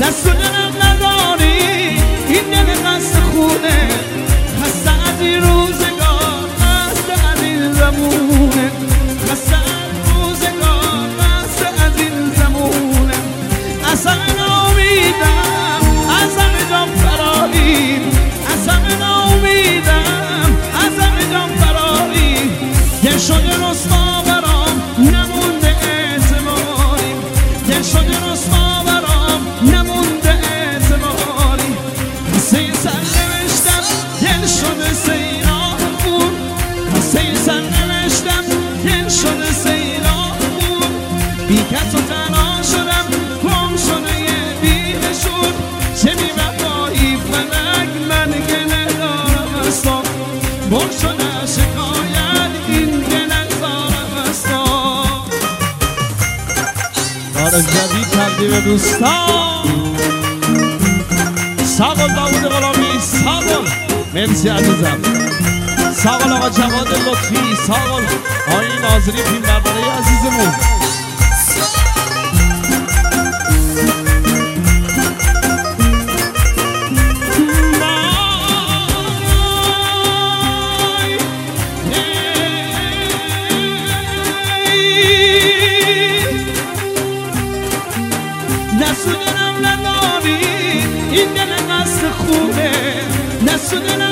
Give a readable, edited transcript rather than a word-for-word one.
دست و دلم نداری این دل قصد خونه خسته از این روزگار خسته از این زمونه خسته از روزگار خسته از این زمونه از همه نامیدم از همه جان فراری از همه نامیدم از همه جان فراری دل شده رسوا برام نمونده اعتباری دل شده رسوا برام نمونده اعتباری قصه سر نوشتم دل شده سیرامون قصه سر نوشتم دل شده سیرامون بی کس و تنها شدم گم شده یه بیهشون چه بی وفایی فلک من گله دارم استا بر شده شکایت این دل ازارم استا بار جدید تقدیم دوستان ساقل داود غلامی ساقل مرسی عزیزم ساقل آقا جواد لطفی ساقل آقای ناظری فیلم برداره عزیزمون دست و دلم نداری این دل قصد خونه دست و دلم